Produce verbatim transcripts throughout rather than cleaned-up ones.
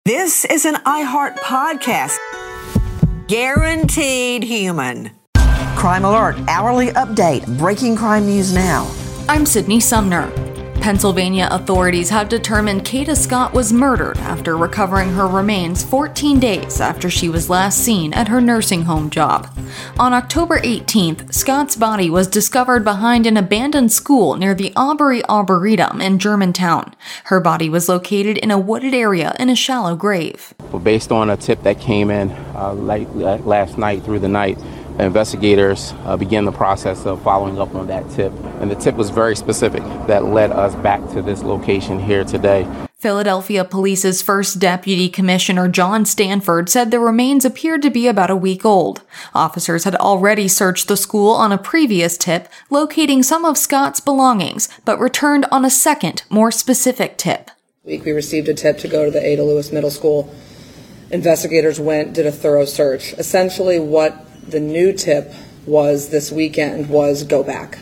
This is an iHeart podcast. Guaranteed human. Crime Alert, hourly update, breaking crime news now. I'm Sydney Sumner. Pennsylvania authorities have determined Kata Scott was murdered after recovering her remains fourteen days after she was last seen at her nursing home job. On October eighteenth, Scott's body was discovered behind an abandoned school near the Aubrey Arboretum in Germantown. Her body was located in a wooded area in a shallow grave. Well, based on a tip that came in uh, late, last night through the night, investigators uh, began the process of following up on that tip. And the tip was very specific that led us back to this location here today. Philadelphia Police's first deputy commissioner, John Stanford, said the remains appeared to be about a week old. Officers had already searched the school on a previous tip, locating some of Scott's belongings, but returned on a second, more specific tip. We received a tip to go to the Ada Lewis Middle School. Investigators went, did a thorough search. Essentially what the new tip was this weekend was go back.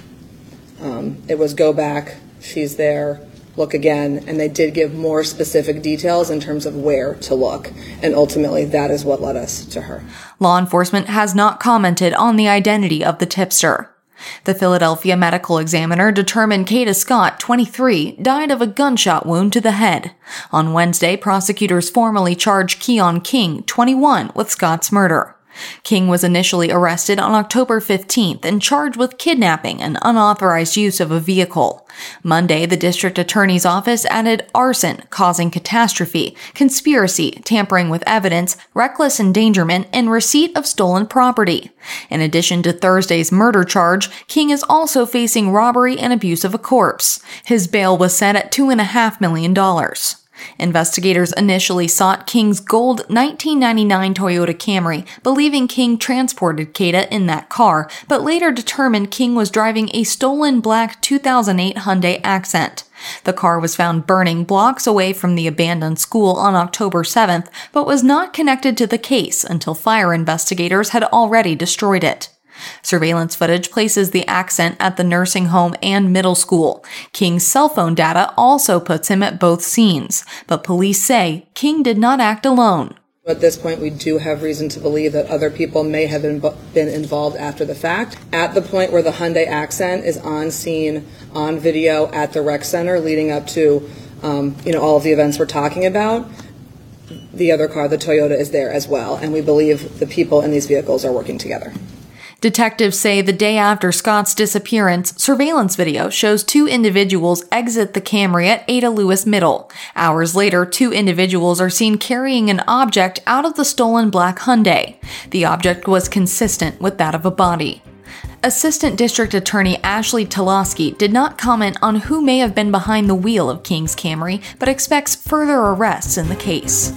Um, it was go back, she's there, look again, and they did give more specific details in terms of where to look. And ultimately, that is what led us to her. Law enforcement has not commented on the identity of the tipster. The Philadelphia medical examiner determined Kata Scott, twenty-three, died of a gunshot wound to the head. On Wednesday, prosecutors formally charged Keon King, twenty-one, with Scott's murder. King was initially arrested on October fifteenth and charged with kidnapping and unauthorized use of a vehicle. Monday, the district attorney's office added arson, causing catastrophe, conspiracy, tampering with evidence, reckless endangerment, and receipt of stolen property. In addition to Thursday's murder charge, King is also facing robbery and abuse of a corpse. His bail was set at two point five million dollars. Investigators initially sought King's gold nineteen ninety-nine Toyota Camry, believing King transported Kata in that car, but later determined King was driving a stolen black two thousand eight Hyundai Accent. The car was found burning blocks away from the abandoned school on October seventh, but was not connected to the case until fire investigators had already destroyed it. Surveillance footage places the Accent at the nursing home and middle school. King's cell phone data also puts him at both scenes, but police say King did not act alone. At this point, we do have reason to believe that other people may have been, been involved after the fact. At the point where the Hyundai Accent is on scene, on video at the rec center leading up to um, you know, all of the events we're talking about, the other car, the Toyota, is there as well, and we believe the people in these vehicles are working together. Detectives say the day after Scott's disappearance, surveillance video shows two individuals exit the Camry at Ada Lewis Middle. Hours later, two individuals are seen carrying an object out of the stolen black Hyundai. The object was consistent with that of a body. Assistant District Attorney Ashley Toloski did not comment on who may have been behind the wheel of King's Camry, but expects further arrests in the case.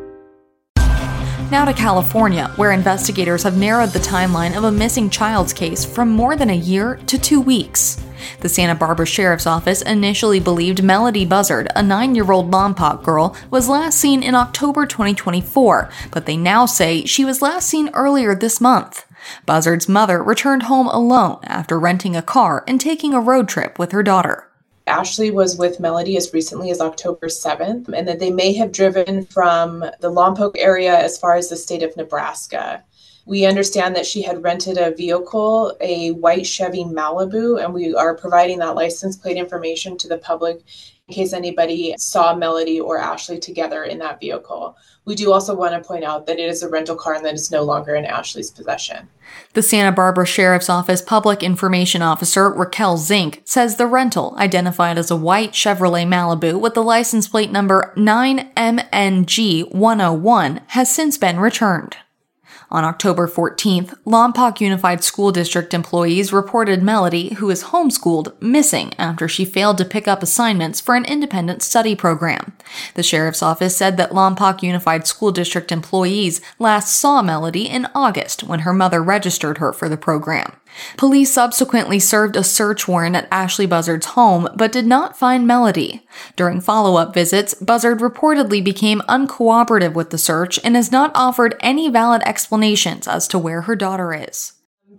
Now to California, where investigators have narrowed the timeline of a missing child's case from more than a year to two weeks. The Santa Barbara Sheriff's Office initially believed Melody Buzzard, a nine-year-old Lompoc girl, was last seen in October twenty twenty-four, but they now say she was last seen earlier this month. Buzzard's mother returned home alone after renting a car and taking a road trip with her daughter. Ashley was with Melody as recently as October seventh, and that they may have driven from the Lompoc area as far as the state of Nebraska. We understand that she had rented a vehicle, a white Chevy Malibu, and we are providing that license plate information to the public in case anybody saw Melody or Ashley together in that vehicle. We do also want to point out that it is a rental car and that it's no longer in Ashley's possession. The Santa Barbara Sheriff's Office Public Information Officer Raquel Zink says the rental, identified as a white Chevrolet Malibu with the license plate number nine M N G one oh one, has since been returned. On October fourteenth, Lompoc Unified School District employees reported Melody, who is homeschooled, missing after she failed to pick up assignments for an independent study program. The sheriff's office said that Lompoc Unified School District employees last saw Melody in August when her mother registered her for the program. Police subsequently served a search warrant at Ashley Buzzard's home, but did not find Melody. During follow-up visits, Buzzard reportedly became uncooperative with the search and has not offered any valid explanations as to where her daughter is.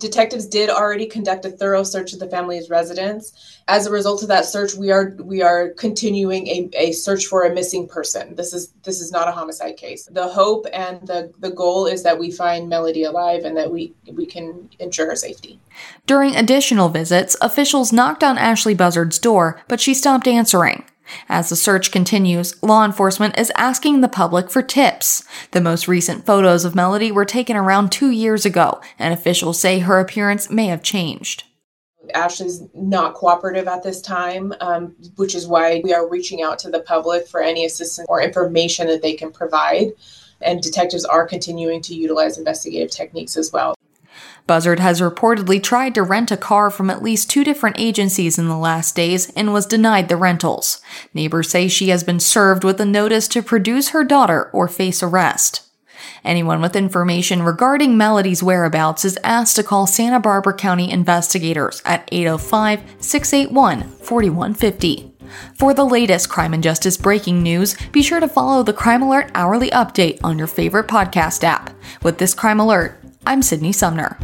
Detectives did already conduct a thorough search of the family's residence. As a result of that search, we are we are continuing a, a search for a missing person. This is this is not a homicide case. The hope and the, the goal is that we find Melody alive and that we, we can ensure her safety. During additional visits, officials knocked on Ashley Buzzard's door, but she stopped answering. As the search continues, law enforcement is asking the public for tips. The most recent photos of Melody were taken around two years ago, and officials say her appearance may have changed. Ashley's not cooperative at this time, um, which is why we are reaching out to the public for any assistance or information that they can provide. And detectives are continuing to utilize investigative techniques as well. Buzzard has reportedly tried to rent a car from at least two different agencies in the last days and was denied the rentals. Neighbors say she has been served with a notice to produce her daughter or face arrest. Anyone with information regarding Melody's whereabouts is asked to call Santa Barbara County investigators at eight oh five, six eight one, four one five oh. For the latest crime and justice breaking news, be sure to follow the Crime Alert Hourly Update on your favorite podcast app. With this Crime Alert, I'm Sydney Sumner.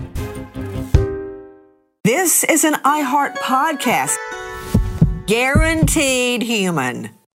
This is an iHeart podcast. Guaranteed human.